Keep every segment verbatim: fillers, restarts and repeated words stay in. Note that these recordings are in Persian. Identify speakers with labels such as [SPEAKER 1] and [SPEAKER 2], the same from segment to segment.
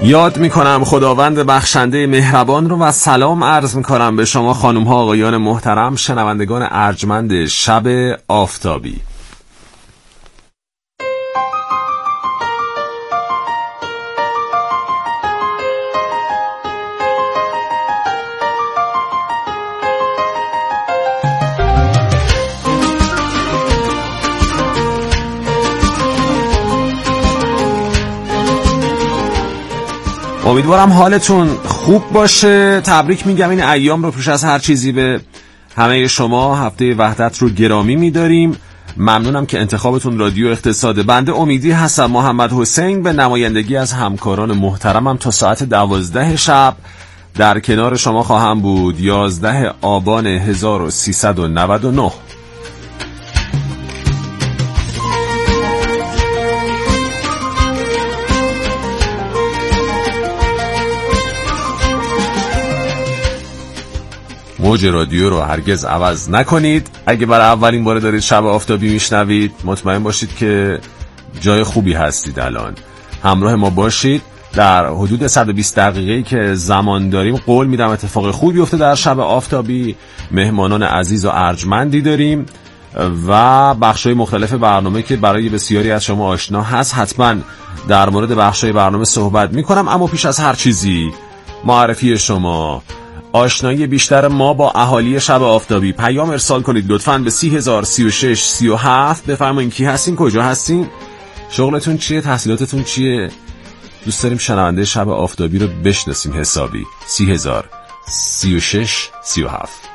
[SPEAKER 1] یاد میکنم خداوند بخشنده مهربان رو و سلام عرض میکنم به شما خانم ها آقایان محترم شنوندگان ارجمند شب آفتابی. امیدوارم حالتون خوب باشه. تبریک میگم این ایام رو پیش از هر چیزی به همه شما. هفته وحدت رو گرامی میداریم. ممنونم که انتخابتون رادیو اقتصاده. بنده امیدی هستم محمد حسین به نمایندگی از همکاران محترمم تا ساعت دوازده شب در کنار شما خواهم بود. یازده آبان هزار و سیصد و نود و نه. موج رادیو رو هرگز عوض نکنید. اگه برای اولین بار دارید شب آفتابی میشنوید مطمئن باشید که جای خوبی هستید. الان همراه ما باشید. در حدود صد و بیست دقیقه‌ای که زمان داریم قول میدم اتفاق خوبی بیفته. در شب آفتابی مهمانان عزیز و ارجمندی داریم و بخش‌های مختلف برنامه که برای بسیاری از شما آشنا هست. حتما در مورد بخش‌های برنامه صحبت میکنم، اما پیش از هر چیزی معرفی شما، آشنایی بیشتر ما با اهالی شب آفتابی. پیام ارسال کنید لطفاً به سی هزار سی و شش سی و هفت. بفرمایید کی هستین، کجا هستین، شغلتون چیه، تحصیلاتتون چیه. دوست داریم شنونده شب آفتابی رو بشناسیم حسابی. سی هزار سی و شش سی و هفت.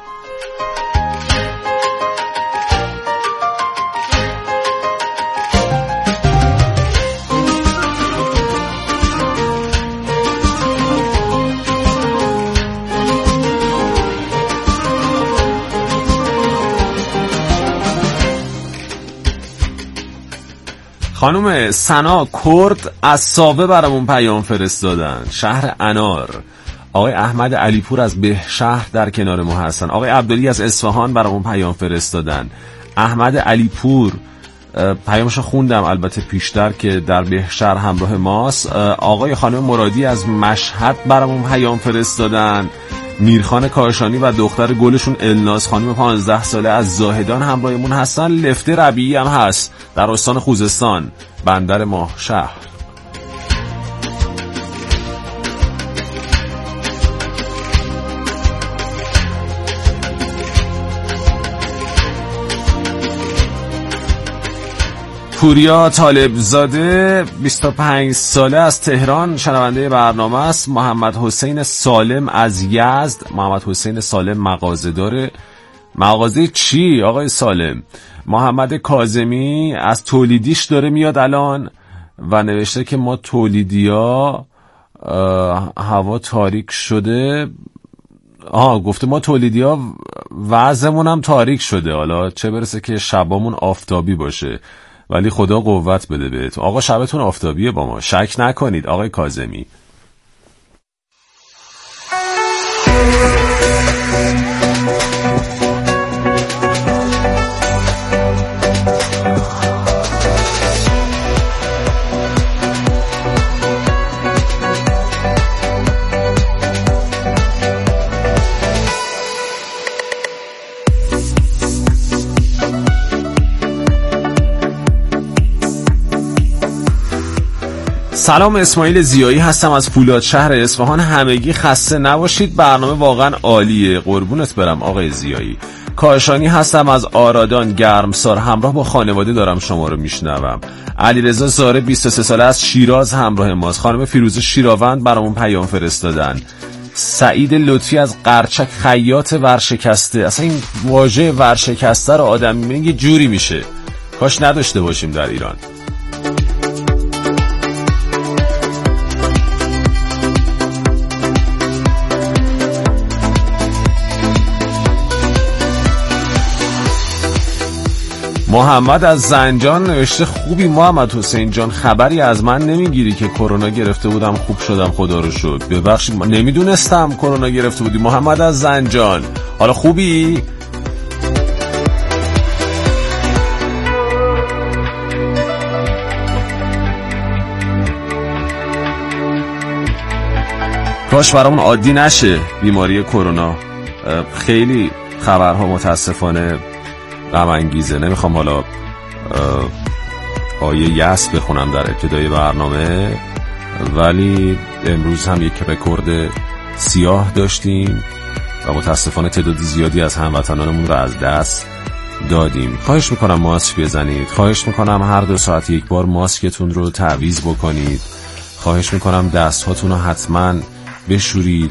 [SPEAKER 1] خانم سنا کرد از ساوه برامون پیام فرستادن، شهر انار. آقای احمد علیپور از بهشهر در کنار ما هستن. آقای عبدالی از اصفهان برامون پیام فرستادن. احمد علیپور پیامشو خوندم البته پیشتر که در بهشهر همراه ماست. آقای خانم مرادی از مشهد برامون پیام فرستادن. میرخان کاشانی و دختر گلشون الناز خانم پانزده ساله از زاهدان همراهمون هستن. لفته ربیعی هم هست در استان خوزستان، بندر ماه شهر. پوریا طالب زاده بیست و پنج ساله از تهران شنونده برنامه است. محمد حسین سالم از یزد. محمد حسین سالم مغازه داره. مغازه چی آقای سالم؟ محمد کاظمی از تولیدیش داره میاد الان و نوشته که ما تولیدیا هوا تاریک شده. آها گفته ما تولیدیا وضعمون هم تاریک شده، حالا چه برسه که شبامون آفتابی باشه. ولی خدا قوت بده بهتون. آقا شبتون آفتابیه با ما، شک نکنید آقای کاظمی. سلام، اسماعیل زیایی هستم از فولاد شهر اصفهان. همگی خسته نباشید، برنامه واقعا عالیه. قربونت برم آقای زیایی. کاشانی هستم از آرادان گرمسار، همراه با خانواده دارم شما رو میشنوم. علیرضا زاره بیست و سه ساله از شیراز همراه ماست. خانم فیروزه شیراوند برامون پیام فرستادن. سعید لطفی از قرچک خیاط ورشکسته. اصلا این واژه ورشکسته رو آدم میبینه یه جوری میشه، کاش نداشته باشیم در ایران. محمد از زنجان نوشته خوبی محمد حسین جان، خبری از من نمیگیری که کرونا گرفته بودم خوب شدم خدا رو شکر. ببخشید نمیدونستم کرونا گرفته بودی محمد از زنجان. حالا خوبی؟ کاش برامون عادی نشه بیماری کرونا. خیلی خبرها متاسفانه غم انگیزه. نمیخوام حالا آیه یأس بخونم در ابتدای برنامه، ولی امروز هم یک رکورد سیاه داشتیم و متاسفانه تعداد زیادی از هموطنانمون رو از دست دادیم. خواهش میکنم ماسک بزنید، خواهش میکنم هر دو ساعت یک بار ماسکتون رو تعویض بکنید، خواهش میکنم دستهاتون رو حتما بشورید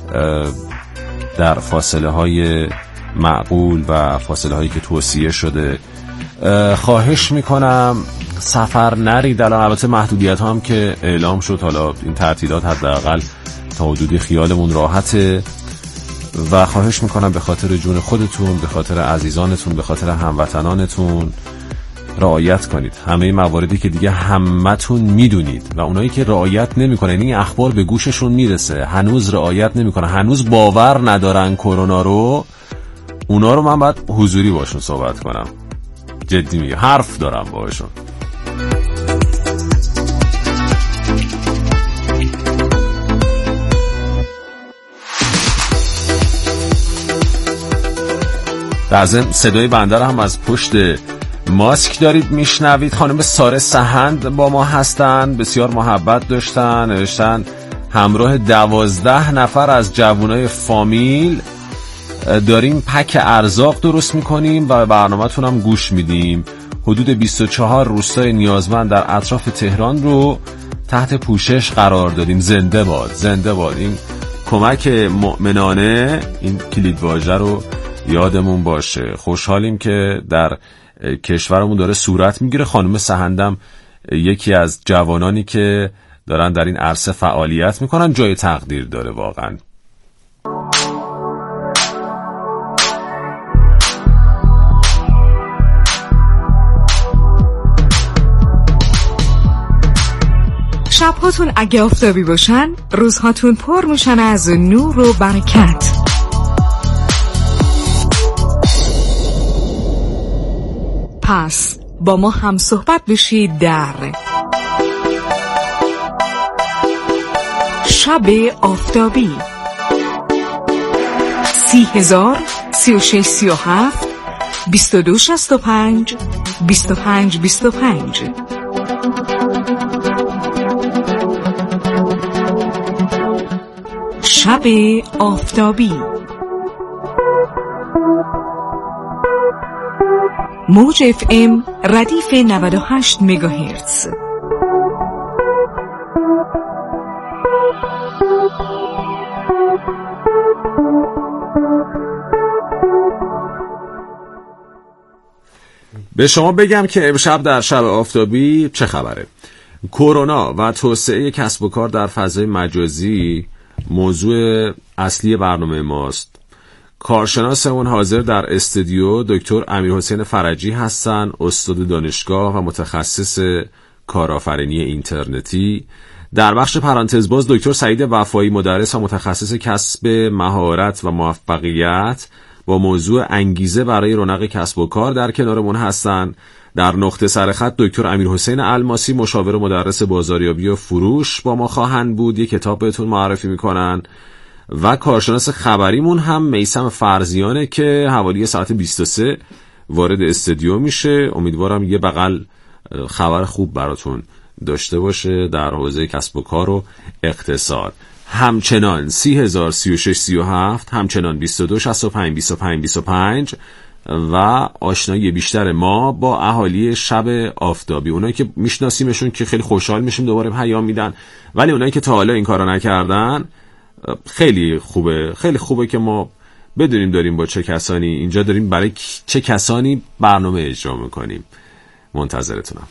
[SPEAKER 1] در فاصله های معقول و فاصله هایی که توصیه شده. خواهش میکنم سفر نرید. الان البته محدودیت هم که اعلام شد، حالا این تعطیلات حداقل تا حدودی خیالمون راحته و خواهش میکنم به خاطر جون خودتون، به خاطر عزیزانتون، به خاطر هموطنانتون رعایت کنید. همه مواردی که دیگه همتون میدونید و اونایی که رعایت نمیکنن، این اخبار به گوششون میرسه، هنوز رعایت نمیکنن، هنوز باور ندارن کرونا رو، اونا رو من باید حضوری باشون صحبت کنم. جدی میگه، حرف دارم باشون. در ضمن صدای بنده رو هم از پشت ماسک دارید میشنوید. خانم ساره سهند با ما هستن، بسیار محبت داشتن، نوشتن همراه دوازده نفر از جوانای فامیل داریم پک ارزاق درست میکنیم و برنامه‌تون هم گوش میدیم. حدود بیست و چهار روستای نیازمند در اطراف تهران رو تحت پوشش قرار دادیم. زنده باد، زنده باد. این کمک مؤمنانه، این کلیدواژه رو یادمون باشه. خوشحالیم که در کشورمون داره صورت میگیره. خانم سهندم یکی از جوانانی که دارن در این عرصه فعالیت میکنن، جای تقدیر داره واقعا.
[SPEAKER 2] شبهاتون اگه آفتابی باشن، روزهاتون پر میشن از نور و برکت. پس با ما هم صحبت بشید در شب آفتابی. سی هزار سی و شش سی و هفت بیست و دو شست و پنج بیست و پنج بیست و پنج. شب آفتابی. موج اف ام ردیف نود و هشت مگاهرتز.
[SPEAKER 1] به شما بگم که امشب در شب آفتابی چه خبره. کرونا و توسعه کسب و کار در فضای مجازی موضوع اصلی برنامه ماست. کارشناسمون حاضر در استودیو دکتر امیرحسین فرجی هستن، استاد دانشگاه و متخصص کارآفرینی اینترنتی. در بخش پرانتز باز دکتر سعید وفایی، مدرس و متخصص کسب مهارت و موفقیت با موضوع انگیزه برای رونق کسب و کار در کنارمون هستن. در نقطه سرخط دکتر امیرحسین الماسی، مشاور و مدرس بازاریابی و فروش با ما خواهند بود، یک کتاب بهتون معرفی میکنن. و کارشناس خبریمون هم میثم فرزیانه که حوالی ساعت بیست و سه وارد استودیو میشه. امیدوارم یه بغل خبر خوب براتون داشته باشه در حوزه کسب و کار و اقتصاد. همچنان سی هزار سی و شش سی و هفت، همچنان بیست و دو شصت و پنج بیست و پنج بیست و پنج و آشنایی بیشتر ما با اهالی شب آفتابی. اونایی که میشناسیمشون که خیلی خوشحال میشیم دوباره پیام میدن، ولی اونایی که تا حالا این کارو نکردن خیلی خوبه، خیلی خوبه که ما بدونیم داریم با چه کسانی اینجا داریم برای چه کسانی برنامه اجرا میکنیم. منتظرتونم.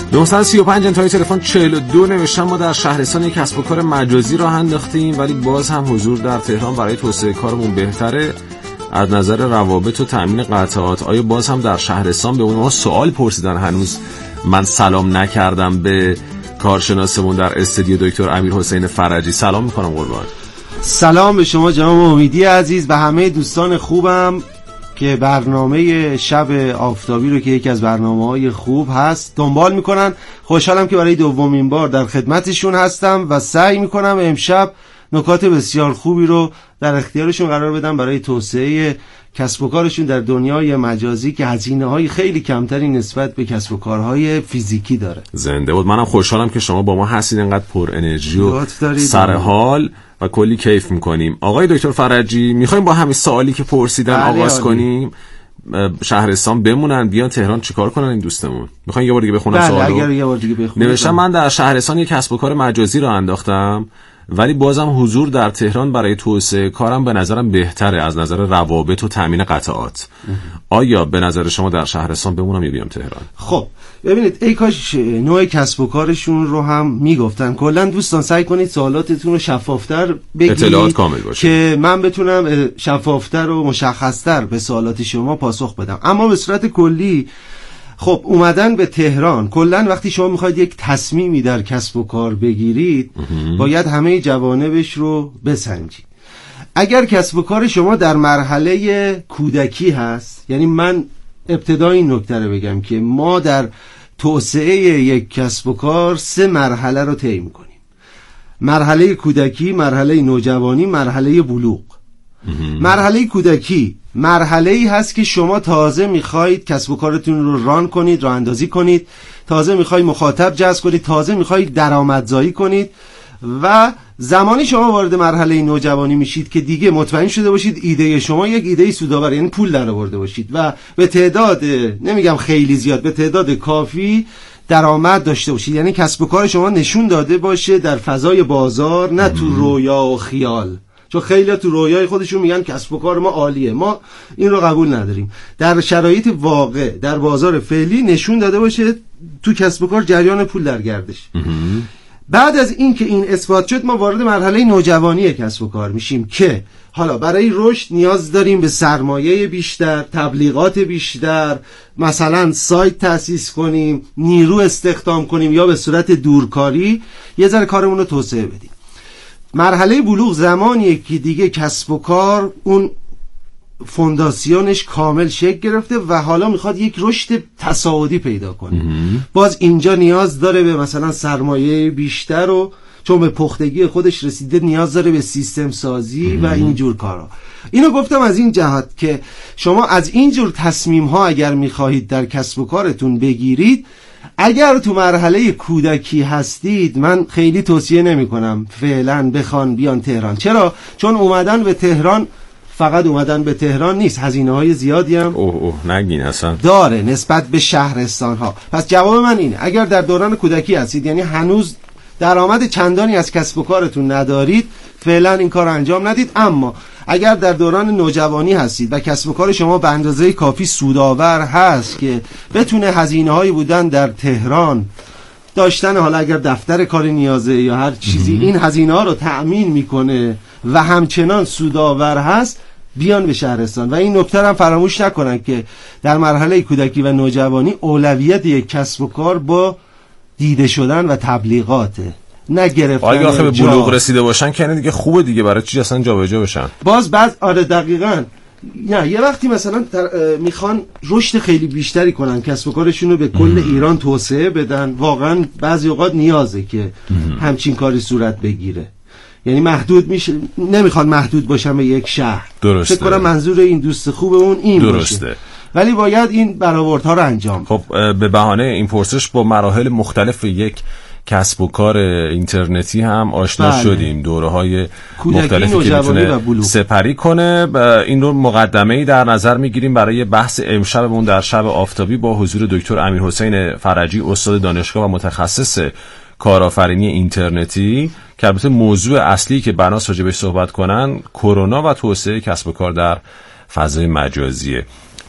[SPEAKER 1] نه سه پنج انتهای تلفن چهل و دو نوشتم ما در شهرستان یک کسب و کار مجازی راه انداختیم ولی باز هم حضور در تهران برای توسعه کارمون بهتره از نظر روابط و تامین قطعات. آیا باز هم در شهرستان به اونها سوال پرسیدن؟ هنوز من سلام نکردم به کارشناسمون در استودیو دکتر امیرحسین فرجی. سلام میکنم قربان.
[SPEAKER 3] سلام به شما جناب امیدی عزیز و همه دوستان خوبم که برنامه شب آفتابی رو که یکی از برنامه‌های خوب هست دنبال میکنن. خوشحالم که برای دومین بار در خدمتشون هستم و سعی میکنم امشب نکات بسیار خوبی رو در اختیارشون قرار بدم برای توسعه کسب و کارشون در دنیای مجازی که هزینه‌های خیلی کمتری نسبت به کسب و کارهای فیزیکی داره.
[SPEAKER 1] زنده بود. منم خوشحالم که شما با ما هستید، انقدر پر انرژی و سر حال و کلی کیف میکنیم. آقای دکتر فرجی میخوایم با همین سوالی که پرسیدن آغاز کنیم. شهرستان بمونن بیان تهران چیکار کنن این دوستمون؟ میخواین یه بار دیگه بخونم سوالو؟
[SPEAKER 3] اگر یه بار دیگه بخونم.
[SPEAKER 1] نوشتم من در شهرستان یک کسب و کار مجازی را انداختم ولی بازم حضور در تهران برای توسعه کارم به نظرم بهتره از نظر روابط و تامین قطعات. آیا به نظر شما در شهرستان بمونم یا بیام تهران؟
[SPEAKER 3] خب ببینید ای کاش نوع کسب و کارشون رو هم میگفتن. کلا دوستان سعی کنید سوالاتتون رو شفافتر بگید،
[SPEAKER 1] اطلاعات کامل باشه
[SPEAKER 3] که من بتونم شفافتر و مشخصتر به سوالات شما پاسخ بدم. اما به صورت کلی خب اومدن به تهران، کلا وقتی شما میخواید یک تصمیمی در کسب و کار بگیرید باید همه جوانبش رو بسنجید. اگر کسب و کار شما در مرحله کودکی هست، یعنی من ابتدا این نکته رو بگم که ما در توسعه یک کسب و کار سه مرحله رو طی می‌کنیم: مرحله کودکی، مرحله نوجوانی، مرحله بلوغ. مرحله کودکی مرحله‌ای هست که شما تازه می‌خواید کسب و کارتون رو ران کنید، راه اندازی کنید، تازه می‌خواید مخاطب جذب کنید، تازه می‌خواید درآمدزایی کنید و زمانی شما وارد مرحله نوجوانی میشید که دیگه مطمئن شده باشید ایده شما یک ایده سودآور، یعنی پول در آورده باشید و به تعداد، نمیگم خیلی زیاد، به تعداد کافی درآمد داشته باشید. یعنی کسب و کار شما نشون داده باشه در فضای بازار، نه تو رویا و خیال. چون خیلی تو رویای خودشون میگن کسب و کار ما عالیه، ما این رو قبول نداریم. در شرایط واقع در بازار فعلی نشون داده باشه تو کسب و کار جریان پول در گردش. بعد از این که این اثبات شد ما وارد مرحله نوجوانی کسب و کار میشیم که حالا برای رشد نیاز داریم به سرمایه بیشتر، تبلیغات بیشتر، مثلا سایت تأسیس کنیم، نیرو استخدام کنیم یا به صورت دورکاری یه ذره کارمون رو توسعه بدیم. مرحله بلوغ زمانیه که دیگه کسب و کار اون فونداسیونش کامل شکل گرفته و حالا میخواد یک رشد تصاعدی پیدا کنه. باز اینجا نیاز داره به مثلا سرمایه بیشتر و چون به پختگی خودش رسیده نیاز داره به سیستم سازی و اینجور کارا. اینو گفتم از این جهت که شما از اینجور تصمیم ها اگر میخواهید در کسب و کارتون بگیرید، اگر تو مرحله کودکی هستید من خیلی توصیه نمی کنم فعلا بخوان بیان تهران. چرا؟ چون اومدن به تهران فقط اومدن به تهران نیست، هزینه های زیادی هم
[SPEAKER 1] اوه اوه نگین اصلا
[SPEAKER 3] داره نسبت به شهرستان ها. پس جواب من اینه اگر در دوران کودکی هستید، یعنی هنوز درآمد چندانی از کسب و کارتون ندارید، فعلا این کار انجام ندید. اما اگر در دوران نوجوانی هستید و کسب و کار شما به اندازه کافی سودآور هست که بتونه هزینه هایی بودن در تهران داشتن، حالا اگر دفتر کار نیازه یا هر چیزی این هزینه ها رو تأمین میکنه و همچنان سودآور هست، بیان به شهرستان. و این نکته هم فراموش نکنن که در مرحله کودکی و نوجوانی اولویت یک کسب و کار با دیده شدن و تبلیغاته، نه گرفتن.
[SPEAKER 1] آیا آخه به بلوغ رسیده باشن که دیگه خوبه دیگه، برای چی اصلا جابجا بشن؟
[SPEAKER 3] باز بعد آره دقیقاً، نه یه وقتی مثلا میخوان رشد خیلی بیشتری کنن، کسب و کارشون رو به کل ایران توسعه بدن، واقعا بعضی اوقات نیازه که همچین کاری صورت بگیره. یعنی محدود میشه، نمیخوان محدود باشن به یک شهر.
[SPEAKER 1] درسته.
[SPEAKER 3] فکر کنم منظور این دوست خوب اون این
[SPEAKER 1] درسته باشه.
[SPEAKER 3] ولی باید این برآوردها رو انجام.
[SPEAKER 1] خب به بهانه این پرسش با مراحل مختلف یک کسب و کار اینترنتی هم آشنا بله. شدیم، دوره‌های مختلفی که میتونه سپری کنه. این رو مقدمه‌ای در نظر میگیریم برای بحث امشبمون در شب آفتابی با حضور دکتر امیرحسین فرجی، استاد دانشگاه و متخصص کارآفرینی اینترنتی، که البته موضوع اصلی که بناس راجع بهش صحبت کنن کرونا و توسعه کسب و کار در فضای مجازیه.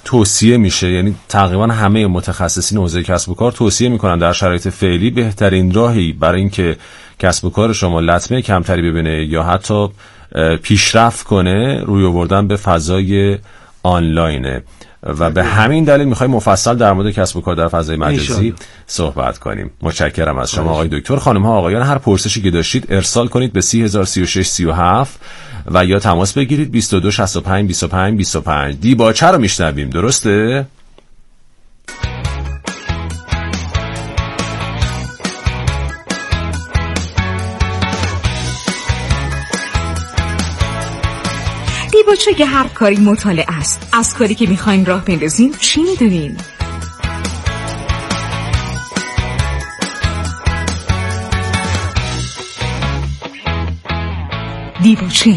[SPEAKER 1] توصیه میشه، یعنی تقریبا همه متخصصین حوزه کسب و کار توصیه میکنن در شرایط فعلی بهترین راهی برای اینکه کسب و کار شما لطمه کمتری ببینه یا حتی پیشرفت کنه روی آوردن به فضای آنلاینه و به همین دلیل میخوایم مفصل در مورد کسب و کار در فضای مجازی صحبت کنیم. متشکرم از شما آقای دکتر. خانم ها آقایان، هر پرسشی که داشتید ارسال کنید به سی هزار سی و شش سی و هفت و یا تماس بگیرید بیست و دو شصت و پنج بیست و پنج بیست و پنج. دیباچه رو میشنویم، درسته؟
[SPEAKER 2] دیباچه که هر کاری مطالعه است. از کاری که میخواین راه بندازین چی میدونین؟ دیباچه.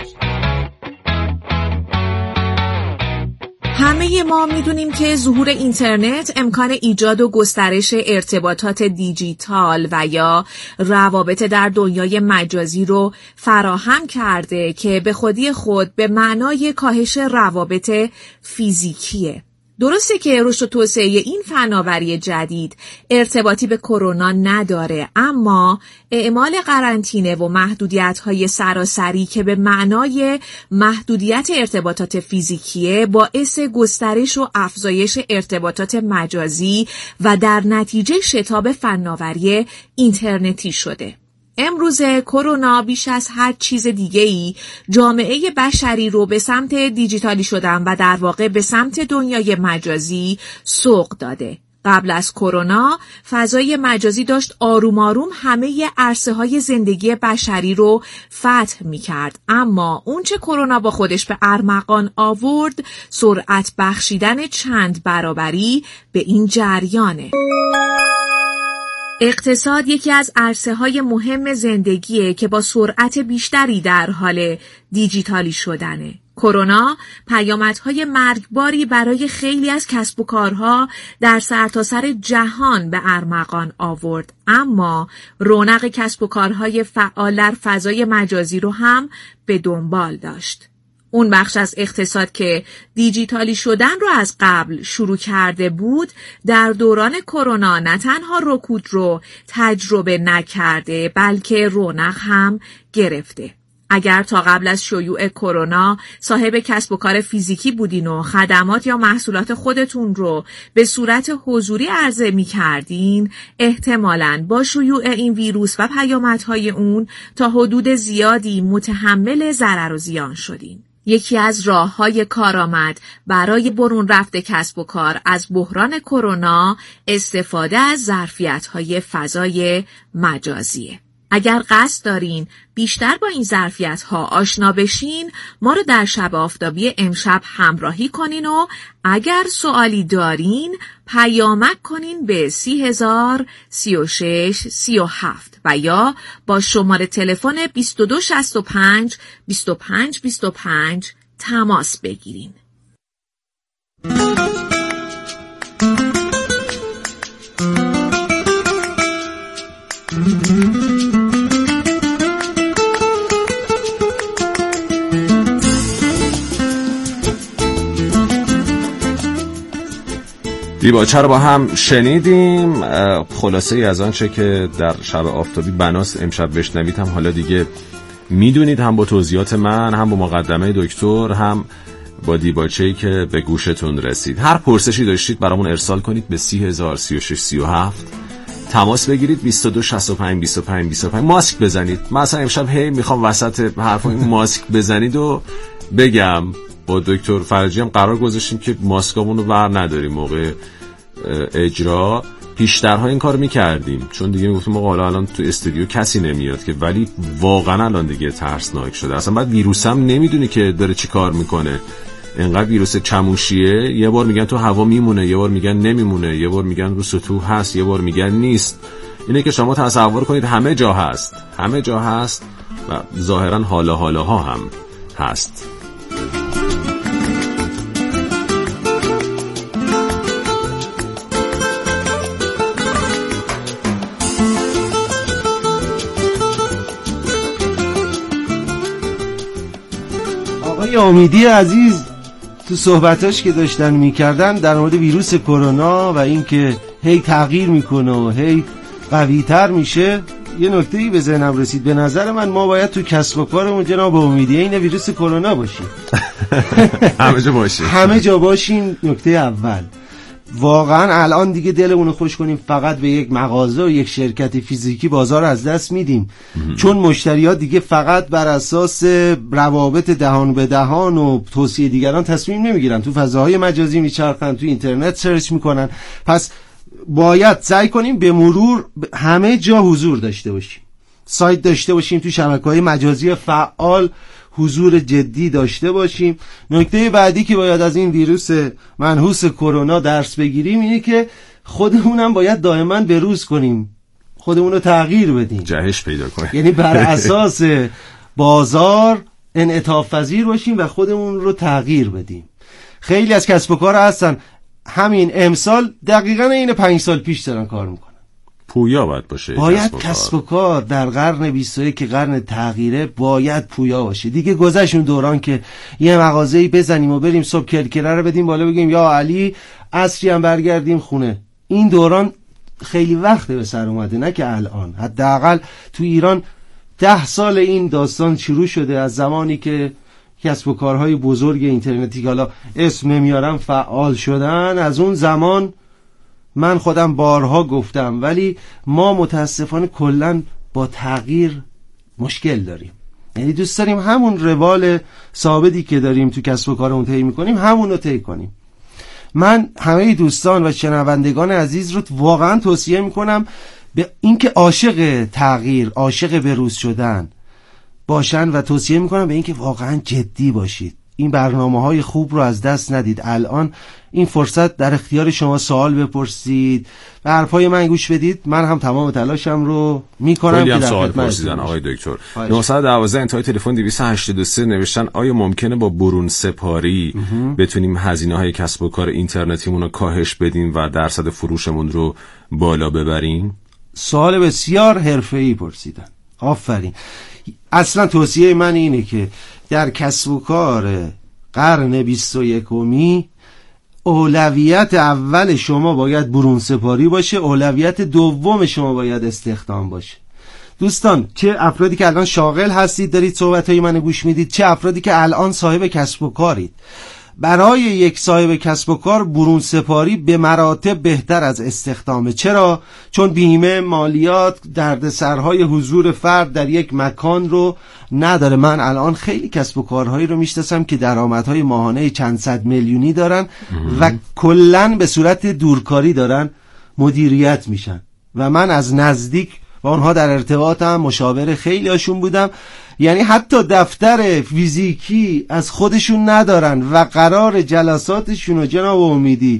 [SPEAKER 4] همه ما میدونیم که ظهور اینترنت امکان ایجاد و گسترش ارتباطات دیجیتال و یا روابط در دنیای مجازی رو فراهم کرده که به خودی خود به معنای کاهش روابط فیزیکیه. درسته که رشد و توسعه این فناوری جدید ارتباطی به کرونا نداره، اما اعمال قرنطینه و محدودیت‌های سراسری که به معنای محدودیت ارتباطات فیزیکیه باعث گسترش و افزایش ارتباطات مجازی و در نتیجه شتاب فناوری اینترنتی شده. امروز کرونا بیش از هر چیز دیگه‌ای جامعه بشری رو به سمت دیجیتالی شدن و در واقع به سمت دنیای مجازی سوق داده. قبل از کرونا فضای مجازی داشت آروم آروم همه عرصه‌های زندگی بشری رو فتح می‌کرد، اما اونچه کرونا با خودش به ارمغان آورد سرعت بخشیدن چند برابری به این جریانه. اقتصاد یکی از عرصه‌های مهم زندگیه که با سرعت بیشتری در حال دیجیتالی شدنه. کرونا پیامدهای مرگباری برای خیلی از کسب و کارها در سرتاسر جهان به ارمغان آورد، اما رونق کسب و کارهای فعال در فضای مجازی رو هم به دنبال داشت. اون بخش از اقتصاد که دیجیتالی شدن رو از قبل شروع کرده بود در دوران کرونا نه تنها رکود رو تجربه نکرده بلکه رونق هم گرفته. اگر تا قبل از شیوع کرونا صاحب کسب و کار فیزیکی بودین و خدمات یا محصولات خودتون رو به صورت حضوری عرضه می کردین، احتمالاً با شیوع این ویروس و پیامدهای اون تا حدود زیادی متحمل ضرر و زیان شدین. یکی از راه‌های کارآمد برای برون رفت کسب و کار از بحران کرونا استفاده از ظرفیت‌های فضای مجازیه. اگر قصد دارین بیشتر با این ظرفیت‌ها آشنا بشین، ما رو در شب آفتابی امشب همراهی کنین و اگر سوالی دارین پیامک کنین به سی هزار سی و شش سی و هفت و یا با شماره تلفن بیست و دو شصت و پنج بیست و پنج بیست و پنج تماس بگیرین.
[SPEAKER 1] دیباچه رو با هم شنیدیم. خلاصه ای از آنچه که در شب آفتابی بناست امشب بشنوید هم حالا دیگه میدونید، هم با توضیحات من، هم با مقدمه دکتر، هم با دیباچه‌ای که به گوشتون رسید. هر پرسشی داشتید برامون ارسال کنید به سی هزار سی و شش سی و هفت، تماس بگیرید بیست و دو شصت و پنج بیست و پنج بیست و پنج. ماسک بزنید. مثلا امشب هی میخوام وسط حرفا این ماسک بزنید و بگم با دکتر فرجی هم قرار گذاشتیم که ماسکامون رو ور نداریم موقع اجرا. پیشترها این کار میکردیم چون دیگه میگفتیم آقا الان تو استودیو کسی نمیاد که، ولی واقعا الان دیگه ترسناک شده. اصلا بعد ویروس هم نمیدونی که داره چی کار میکنه. انقدر ویروس چموشیه، یه بار میگن تو هوا میمونه، یه بار میگن نمیمونه، یه بار میگن رو سطوح هست، یه بار میگن نیست. اینه که شما تصور کنید همه جا هست، همه جا هست و ظاهرا حالا حالاها هم هست.
[SPEAKER 3] آقای امیدی عزیز تو صحبتاش که داشتن میکردن در مورد ویروس کرونا و اینکه هی تغییر میکنه و هی قوی‌تر میشه، یه نکته‌ای به ذهنم رسید. به نظر من ما باید تو کسب و کارمون جناب امیدی این ویروس کرونا باشیم.
[SPEAKER 1] همه جا باشیم.
[SPEAKER 3] همه جا باشیم. نکته اول، واقعا الان دیگه دلمون رو خوش کنیم فقط به یک مغازه و یک شرکت فیزیکی بازار از دست میدیم، چون مشتری‌ها دیگه فقط بر اساس روابط دهان به دهان و توصیه دیگران تصمیم نمیگیرن، تو فضاهای مجازی میچرخن، تو اینترنت سرچ میکنن. پس باید سعی کنیم به مرور همه جا حضور داشته باشیم، سایت داشته باشیم، تو شبکه‌های مجازی فعال حضور جدی داشته باشیم. نکته بعدی که باید از این ویروس منحوس کرونا درس بگیریم اینه که خودمونم باید دائما بروز کنیم، خودمون رو تغییر بدیم،
[SPEAKER 1] جهش پیدا کنیم،
[SPEAKER 3] یعنی بر اساس بازار انعطاف پذیر باشیم و خودمون رو تغییر بدیم. خیلی از کسب و کار هستن همین امسال دقیقاً این پنج سال پیش دارن کار میکنن.
[SPEAKER 1] پویا باید باشه.
[SPEAKER 3] باید کسب و کار در قرن بیست و یک که قرن تغییره باید پویا باشه. دیگه گذشت اون دوران که یه مغازه‌ای بزنیم و بریم صبح کرکره رو بدیم بالا بگیم یا علی عصری هم برگردیم خونه. این دوران خیلی وقته به سر اومده، نه که الان. حداقل تو ایران ده سال این داستان شروع شده، از زمانی که کسب و کارهای بزرگ اینترنتی که حالا اسم نمیارم فعال شدن. از اون زمان من خودم بارها گفتم، ولی ما متاسفانه کلن با تغییر مشکل داریم. یعنی دوست داریم همون روال ثابتی که داریم تو کسب و کارمون طی می‌کنیم همون رو طی کنیم. من همه دوستان و شنوندگان عزیز رو واقعا توصیه میکنم به اینکه عاشق تغییر، عاشق بروز شدن باشن و توصیه میکنم به اینکه واقعا جدی باشید. این برنامه‌های خوب رو از دست ندید. الان این فرصت در اختیار شما، سوال بپرسید، به حرفای من گوش بدید. من هم تمام تلاشم رو میکنم که در
[SPEAKER 1] سوال پرسیدن آقای دکتر. نه یک یک دو انتهای تلفن دویست و هشتاد و سه نوشتن آیا ممکنه با برون سپاری بتونیم هزینه‌های کسب و کار اینترنتیمون رو کاهش بدیم و درصد فروشمون رو بالا ببریم؟
[SPEAKER 3] سوال بسیار حرفه‌ای پرسیدن. آفرین. اصلا توصیه من اینه که در کسب و کار قرن بیست و یکمی اولویت اول شما باید برون سپاری باشه، اولویت دوم شما باید استخدام باشه. دوستان، چه افرادی که الان شاغل هستید دارید صحبتهای منو گوش میدید، چه افرادی که الان صاحب کسب و کارید، برای یک صاحب کسب و کار برون سپاری به مراتب بهتر از استخدامه. چرا؟ چون بیمه، مالیات، دردسرهای حضور فرد در یک مکان رو نداره. من الان خیلی کسب و کارهایی رو میشناسم که درآمدهای ماهانه چند صد میلیونی دارن و کلاً به صورت دورکاری دارن مدیریت میشن و من از نزدیک با اونها در ارتباطم، مشاور خیلی هاشون بودم. یعنی حتی دفتر فیزیکی از خودشون ندارن و قرار جلساتشون رو جناب امیدی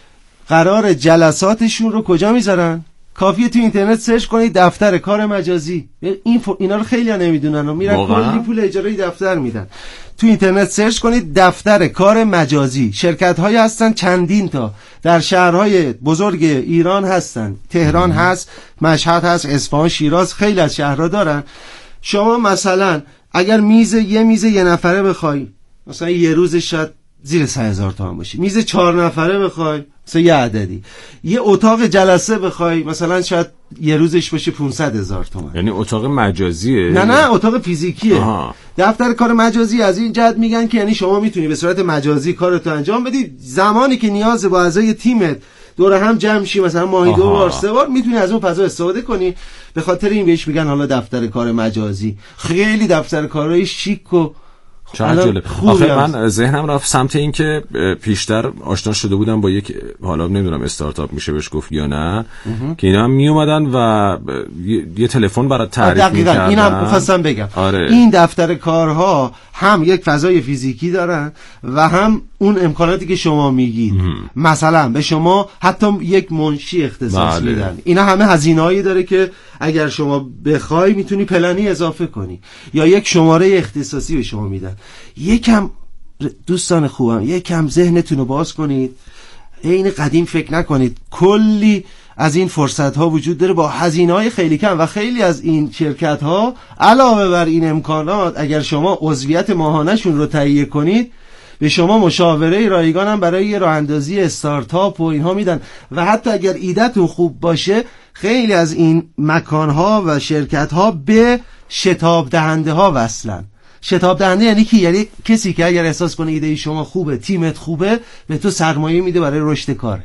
[SPEAKER 3] قرار جلساتشون رو کجا میذارن؟ کافیه تو اینترنت سرچ کنید دفتر کار مجازی. این ف... اینا رو خیلی ها نمیدونن و میرن کلی پول اجاره دفتر میدن. تو اینترنت سرچ کنید دفتر کار مجازی. شرکت های هستن چندین تا در شهرهای بزرگ ایران هستن. تهران هست، مشهد هست، اصفهان، شیراز، خیلی از شهرها دارن. شما مثلا اگر میز یه میز یه نفره بخوای مثلا یه روزش شاید زیر سه هزار تومان باشه، میز چهار نفره بخوای مثلا یه عددی، یه اتاق جلسه بخوای مثلا شاید یه روزش باشه پانصد هزار تومان.
[SPEAKER 1] یعنی اتاق مجازیه؟
[SPEAKER 3] نه نه اتاق فیزیکیه.
[SPEAKER 1] آها.
[SPEAKER 3] دفتر کار مجازی از این جهت میگن که یعنی شما میتونی به صورت مجازی کارتو انجام بدی، زمانی که نیاز با اعضای تیمت دور هم جمع شی مثلا ماهی دو بار سه بار میتونی از اون فضا استفاده کنی. به خاطر این بهش میگن حالا دفتر کار مجازی. خیلی دفتر کارهای شیک و
[SPEAKER 1] چقدر جالب. آخه من ذهنم رفت سمت این که پیشتر آشنا شده بودم با یک، حالا نمیدونم استارتاپ میشه بهش گفت یا نه، اه. که اینا هم میومدن و یه تلفن برات تعریف میکردن.
[SPEAKER 3] اینم می‌خواستم بگم.
[SPEAKER 1] آره.
[SPEAKER 3] این دفتر کارها هم یک فضای فیزیکی دارن و هم اون امکاناتی که شما میگید. مثلا به شما حتی یک منشی اختصاص بله. میدن. اینا همه هزینه‌ای داره که اگر شما بخوای میتونی پلنی اضافه کنی، یا یک شماره اختصاصی به شما میدن. یکم دوستان خوبم یکم ذهنتون رو باز کنید، عین قدیم فکر نکنید. کلی از این فرصت ها وجود داره با هزینه های خیلی کم و خیلی از این شرکت ها علاوه بر این امکانات اگر شما عضویت ماهانه شون رو تهیه کنید به شما مشاوره رایگان هم برای یه راه اندازی استارتاپ و اینها میدن و حتی اگر ایده‌تون خوب باشه خیلی از این مکانها و شرکت‌ها به شتاب دهنده ها وصلن. شتاب دهنده یعنی کی؟ یعنی کسی که اگر احساس کنه ایده شما خوبه، تیمت خوبه، به تو سرمایه میده برای رشد کاره.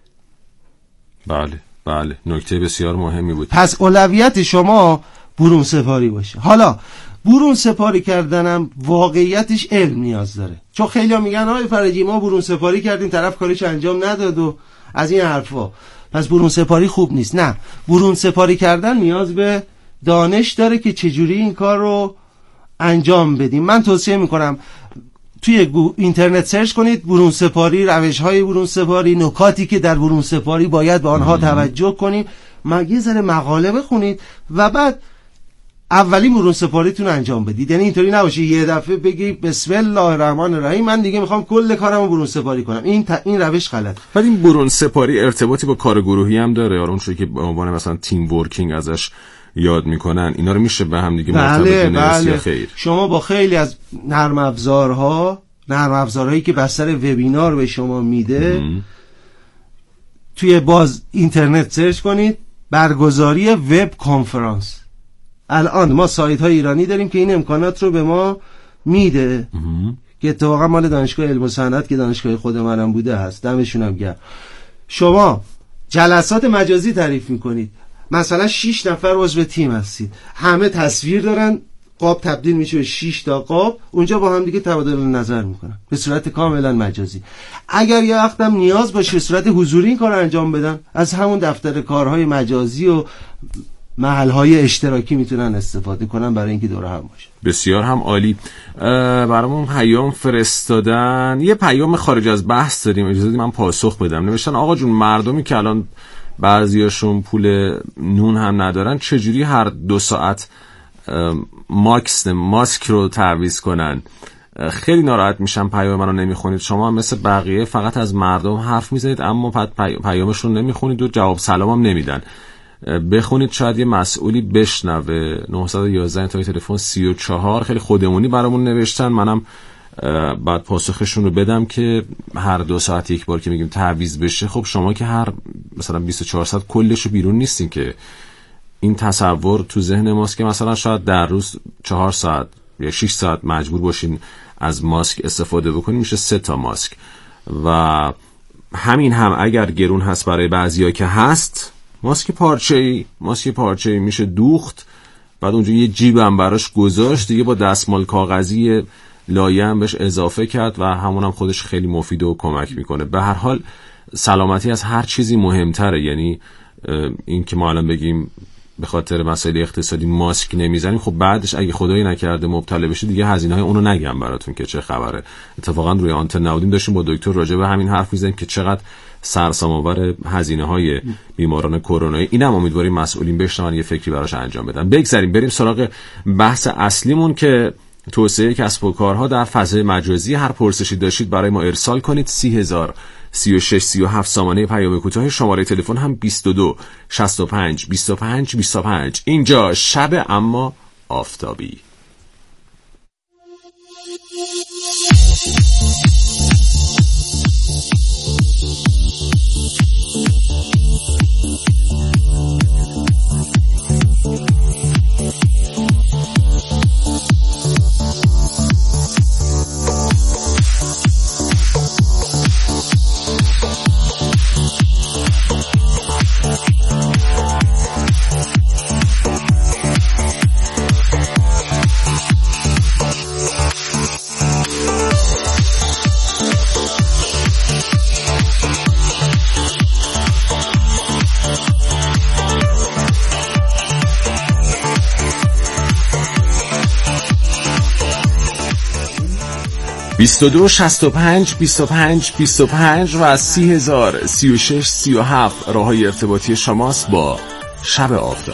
[SPEAKER 1] بله بله، نکته بسیار مهمی بود.
[SPEAKER 3] پس اولویت شما برون سپاری باشه. حالا برون سپاری کردنم واقعیتش علم نیاز داره، چون خیلی ها میگن آقای فرجی ما برون سپاری کردیم طرف کارش انجام نداد و از این حرفا، پس برون سپاری خوب نیست. نه، برون سپاری کردن نیاز به دانش داره که چجوری این کار رو انجام بدیم. من توصیه میکنم توی اینترنت سرچ کنید برون سپاری، روش های برون سپاری، نکاتی که در برون سپاری باید به آنها توجه کنیم، یه ذره مقاله بخونید و بعد اولین برون سپاریتون انجام بدید. یعنی اینطوری نباشه یه دفعه بگی بسم الله الرحمن الرحیم من دیگه میخوام کل کارمو برون سپاری کنم. این ت... این روش غلط.
[SPEAKER 1] بعد این برون سپاری ارتباطی با کار گروهی هم داره، اون چیزی که به عنوان مثلا تیم ورکینگ ازش یاد میکنن، اینا رو میشه به هم دیگه مرتبط کنید یا خیر؟
[SPEAKER 3] شما با خیلی از نرم افزارها، نرم افزارهایی که بستر وبینار به شما میده ام. توی باز اینترنت سرچ کنید برگزاری وب کنفرانس. الان ما سایت های ایرانی داریم که این امکانات رو به ما میده ام. که اتفاقا مال دانشگاه علم و صنعت که دانشگاه خود منم بوده هست، دمشون هم گرم. شما جلسات مجازی تعریف میکنید، مثلا شش نفر عضو تیم هستید، همه تصویر دارن، قاب تبدیل میشه به شش تا قاب، اونجا با هم دیگه تبادل نظر میکنن به صورت کاملا مجازی. اگر یه وقتم نیاز باشه صورت حضوری این کار انجام بدن، از همون دفتر کارهای مجازی و محلهای اشتراکی میتونن استفاده کنن برای اینکه دور هم باشه.
[SPEAKER 1] بسیار هم عالی. برامون پیام فرستادن، یه پیام خارج از بحث داریم، اجازه بدید من پاسخ بدم. نوشتن آقا جون مردمی که الان بعضیاشون پول نون هم ندارن چجوری هر دو ساعت ماکس ماسک رو تعویض کنن؟ خیلی ناراحت میشم پیام منو نمیخونید. شما هم مثل بقیه فقط از مردم حرف میزنید اما پیامشون نمیخونید و جواب سلامم نمیدن. بخونید شاید یه مسئولی بشنوه. نه یک یک تا تلفن سی و چهار خیلی خودمونی برامون نوشتن، منم بعد پاسخشون رو بدم که هر دو ساعت یک بار که میگیم تعویض بشه، خب شما که هر مثلا بیست و چهار ساعت کلش رو بیرون نیستین که. این تصور تو ذهن ماست که مثلا شاید در روز چهار ساعت یا شش ساعت مجبور باشین از ماسک استفاده بکنین، میشه سه تا ماسک. و همین هم اگر گرون هست برای بعضیا که هست، ماسک پارچه‌ای ماسک پارچه‌ای میشه دوخت، بعد اونجا یه جیب هم براش گذاشت دیگه، با دستمال کاغذی لایه هم بهش اضافه کرد و همون هم خودش خیلی مفیده و کمک میکنه. به هر حال سلامتی از هر چیزی مهمتره. یعنی این که ما الان بگیم به خاطر مسائل اقتصادی ماسک نمیزنیم، خب بعدش اگه خدایی نکرده مبتلا بشه دیگه هزینه های اونو نگم براتون که چه خبره. اتفاقا روی آنتن نودیم داشتیم با دکتر راجع به همین حرف میزنیم که چقدر سرسام‌آور هزینه های بیماران کرونایی. اینم امیدواریم مسئولین بشنون یه فکری براش انجام بدن. بگذاریم بریم سراغ بحث اصلیمون که توسعه کسب و کارها در فضای مجازی. هر پرسشی داشتید برای ما ارسال کنید. سی هزار سی و شش سی و هفت سامانه پیام کوتاه، شماره تلفن هم بیست و دو شصت و پنج بیست و پنج بیست و پنج. اینجا شب اما آفتابی. بیست و دو شصت و پنج بیست و پنج بیست و پنج و سی هزار سی و شش سی و هفت راه های ارتباطی شماست با شب آفتابی.